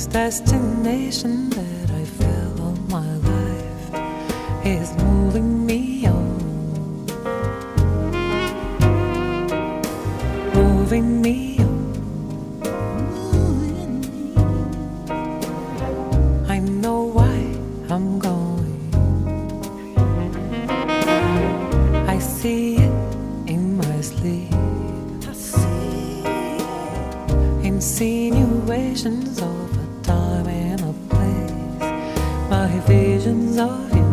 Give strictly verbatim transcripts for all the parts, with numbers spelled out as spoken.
destination that I felt all my life is moving me on, moving me on. I know why I'm going. I see it in my sleep. I see insinuations of a time and a place, my visions of you,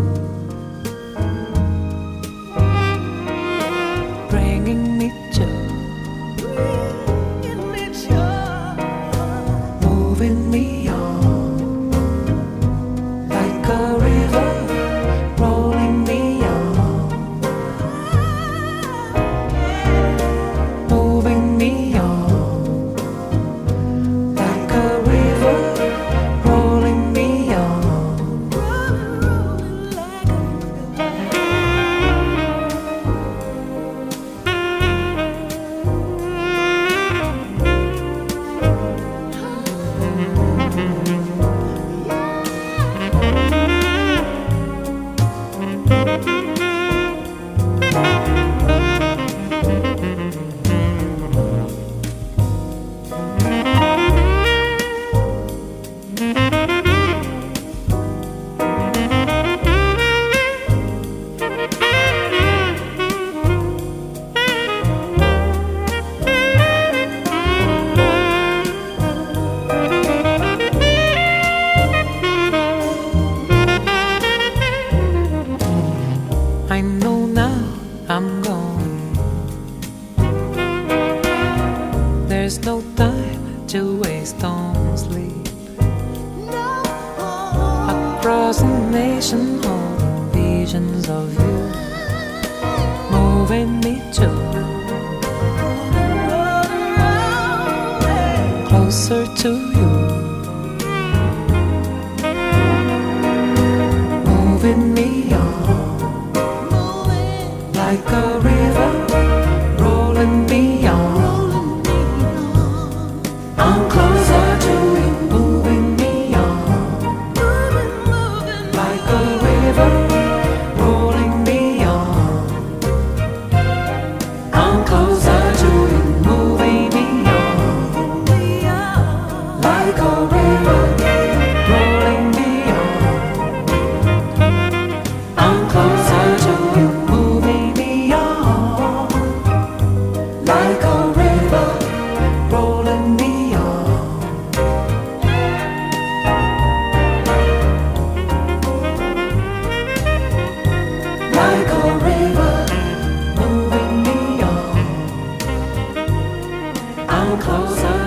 bringing me joy, moving me on, like a river rolling me on, moving me on. I know now I'm going. There's no time to waste on sleep. Across the nation, all the visions of you, moving me to closer to you, moving me on. Like a river rolling me on, I'm closer to you, moving me on. Like a river rolling me on, I'm closer to you, moving me on. Like a river rolling me on, I'm closer to you. Like a river rolling me on, like a river moving me on, I'm closer.